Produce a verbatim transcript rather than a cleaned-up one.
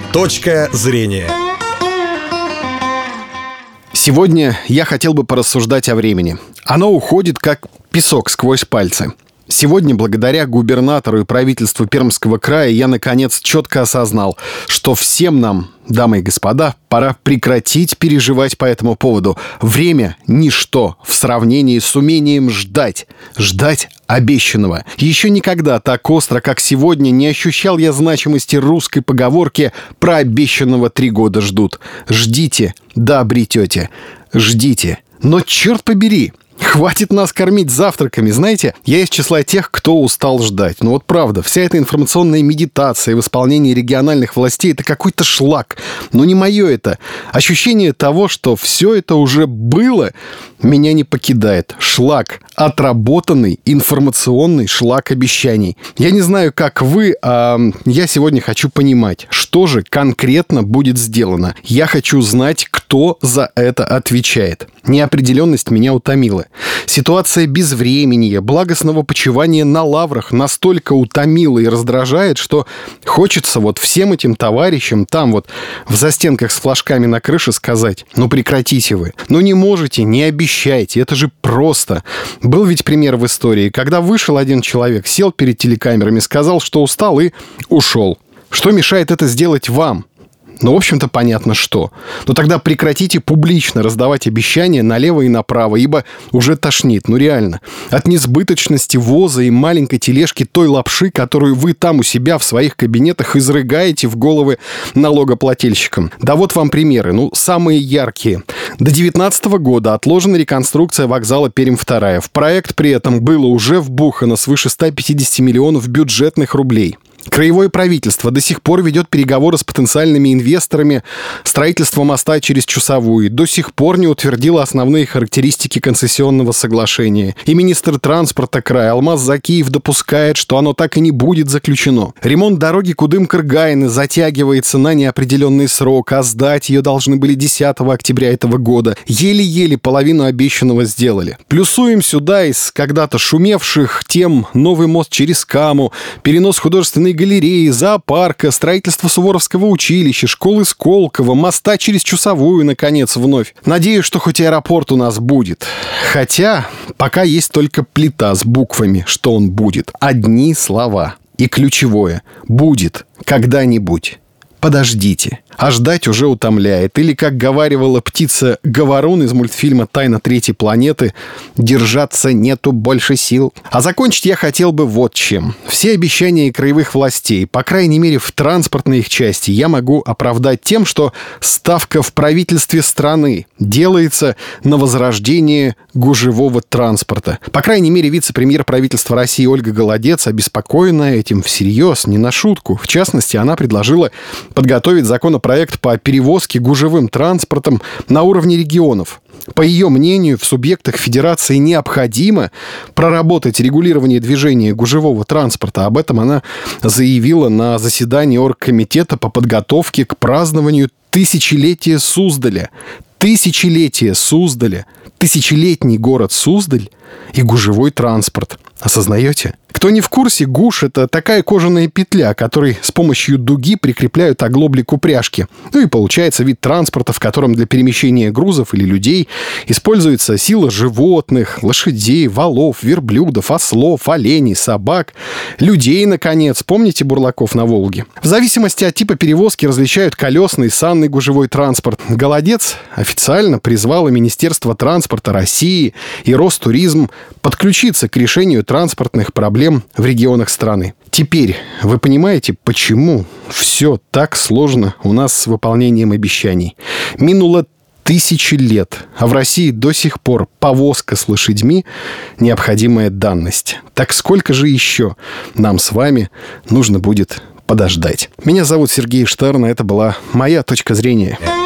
Точка зрения. Сегодня я хотел бы порассуждать о времени. Оно уходит, как песок сквозь пальцы. Сегодня, благодаря губернатору и правительству Пермского края, я, наконец, четко осознал, что всем нам, дамы и господа, пора прекратить переживать по этому поводу. Время – ничто в сравнении с умением ждать. Ждать обещанного. Еще никогда так остро, как сегодня, не ощущал я значимости русской поговорки «про обещанного три года ждут». Ждите, да обретете. Ждите. Но черт побери! Хватит нас кормить завтраками. Знаете, я из числа тех, кто устал ждать. Ну вот правда, вся эта информационная медитация в исполнении региональных властей — это какой-то шлак. Но не мое это. Ощущение того, что все это уже было, меня не покидает. Шлак. Отработанный информационный шлак обещаний. Я не знаю, как вы, а я сегодня хочу понимать, что же конкретно будет сделано. Я хочу знать, кто за это отвечает. Неопределенность меня утомила. Ситуация безвременья, благостного почивания на лаврах настолько утомила и раздражает, что хочется вот всем этим товарищам там вот в застенках с флажками на крыше сказать: ну прекратите вы, ну не можете, не обещайте, это же просто. Был ведь пример в истории, когда вышел один человек, сел перед телекамерами, сказал, что устал, и ушел. Что мешает это сделать вам? Ну, в общем-то, понятно, что. Но тогда прекратите публично раздавать обещания налево и направо, ибо уже тошнит, ну реально. От несбыточности воза и маленькой тележки той лапши, которую вы там у себя в своих кабинетах изрыгаете в головы налогоплательщикам. Да вот вам примеры, ну, самые яркие. До две тысячи девятнадцатого года отложена реконструкция вокзала Пермь-вторая. В проект при этом было уже вбухано свыше ста пятидесяти миллионов бюджетных рублей. Краевое правительство до сих пор ведет переговоры с потенциальными инвесторами. Строительство моста через Чусовую до сих пор не утвердило основные характеристики концессионного соглашения. И министр транспорта края Алмаз Закиев допускает, что оно так и не будет заключено. Ремонт дороги Кудым-Кыргайны затягивается на неопределенный срок, а сдать ее должны были десятого октября этого года. Еле-еле половину обещанного сделали. Плюсуем сюда из когда-то шумевших тем новый мост через Каму, перенос художественной галереи, зоопарка, строительство Суворовского училища, школы Сколково, моста через Чусовую, наконец, вновь. Надеюсь, что хоть аэропорт у нас будет. Хотя пока есть только плита с буквами, что он будет. Одни слова. И ключевое. Будет. Когда-нибудь. Подождите. А ждать уже утомляет. Или, как говаривала птица Говорун из мультфильма «Тайна третьей планеты», держаться нету больше сил. А закончить я хотел бы вот чем. Все обещания краевых властей, по крайней мере в транспортной их части, я могу оправдать тем, что ставка в правительстве страны делается на возрождение гужевого транспорта. По крайней мере, вице-премьер правительства России Ольга Голодец обеспокоена этим всерьез, не на шутку. В частности, она предложила подготовить законопроект по перевозке гужевым транспортом на уровне регионов. По ее мнению, в субъектах федерации необходимо проработать регулирование движения гужевого транспорта. Об этом она заявила на заседании оргкомитета по подготовке к празднованию тысячелетия Суздаля. Тысячелетие Суздаля. Тысячелетний город Суздаль и гужевой транспорт. Осознаете? Кто не в курсе, гуж — это такая кожаная петля, которой с помощью дуги прикрепляют оглобли к упряжке. Ну и получается вид транспорта, в котором для перемещения грузов или людей используется сила животных, лошадей, валов, верблюдов, ослов, оленей, собак, людей, наконец. Помните бурлаков на Волге? В зависимости от типа перевозки различают колесный, санный гужевой транспорт. Голодец официально призвала Министерство транспорта России и Ростуризм подключиться к решению транспортных проблем в регионах страны. Теперь вы понимаете, почему все так сложно у нас с выполнением обещаний. Минуло тысячи лет, а в России до сих пор повозка с лошадьми – необходимая данность. Так сколько же еще нам с вами нужно будет подождать? Меня зовут Сергей Штерн, а это была моя точка зрения.